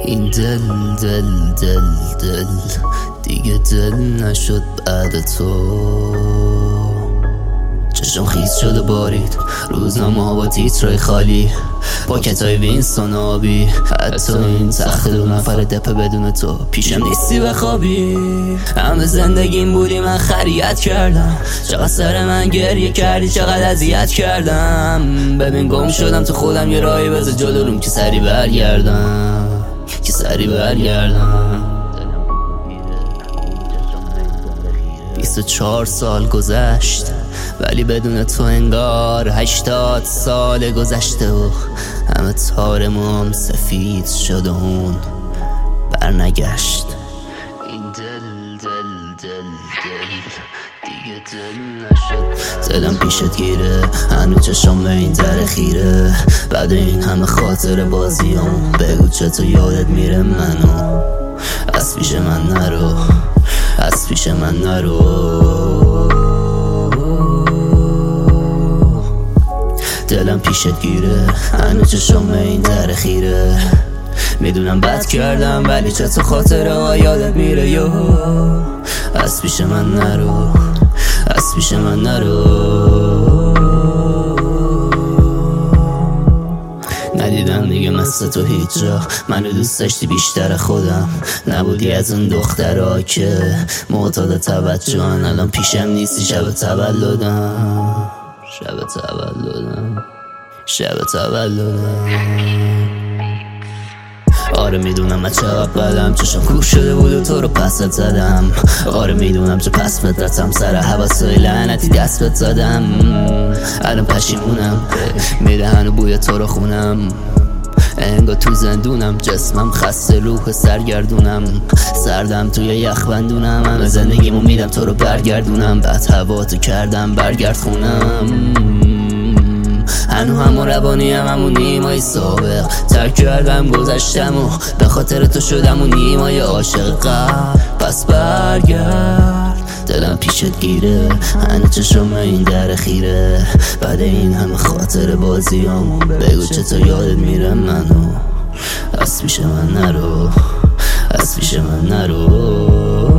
این دل دیگه دل نشد بعد تو. چشم خیس شد و بارید روزنامه ها با تیترای خالی، پاکتای وینستون آبی، حتی این تخت 2 نفر دپه بدون تو پیشم نیستی و خوابی. همه زندگیم بودی من خریت کردم، چقدر سر من گریه کردی، چقدر اذیت کردم. ببین گم شدم تو خودم، یه راهی بذار جلو روم که سری برگردم، که سری برگردم. 24 سال گذشت ولی بدون تو انگار 80 سال گذشته و همه تار موام سفید شد و اون برنگشت. این دل دیگه دل نشد. دلم پیشت گیره، هنو چشم به این در خیره. بعد این همه خاطر بازیام بگو چطور یادت میره منو. از پیش من نرو، از پیش من نرو. دلم پیشت گیره، هنو چشم به این در خیره. میدونم بد کردم ولی چطور خاطره ها یادت میره. یو از پیش من نرو، از پیش من نرو. ندیدم دیگه مثل تو هیچ جا، منو دوست داشتی بیشتر خودم، نبودی از اون دخترها که معتاد توجهن. الان پیشم نیستی، شب تولدم، شب تولدم، شب تولدم. آره میدونم من چقدر بدم، چشم کور شده بود و تو رو پست زدم. آره میدونم چه پس فطرتم، سر حواسای لعنتی دست بهت زدم. الان پشیمونم، میره هنو بوی تو رو خونم. انگار تو زندونم، جسمم خسته، روح سرگردونم. سردم توی یخ بندونم، همه زندگیمو میدم تو رو برگردونم. بعد هوا تو کردم برگرد خونم. هنو همون روانیم، همون نیمای سابق. ترک کردم گذشتم و به خاطر تو شدم اون نیمای عاشق قبل. پس برگرد، دلم پیشت گیره، هنو چشم این در خیره. بعد این همه خاطر بازیام بگو چطور یادت میره منو. از پیش من نرو، از پیش من نرو.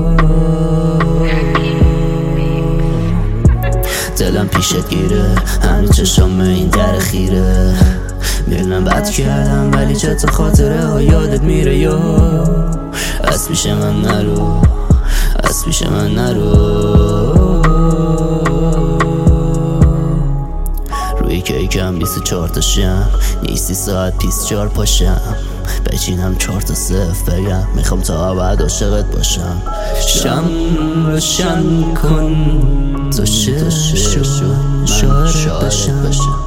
دلم پیشت گیره، هنو چشم این در خیره. میدونم بد کردم ولی چطور خاطره ها یادت میره. یو از پیش من نرو، از پیش من نرو. روی کیکم 24 تا شم، نیستی ساعت 24 پاشم. بچینم 4 تا 0 بگم، میخوام تا ابد عاشقت باشم. شم روشن کن تا شعر بشم.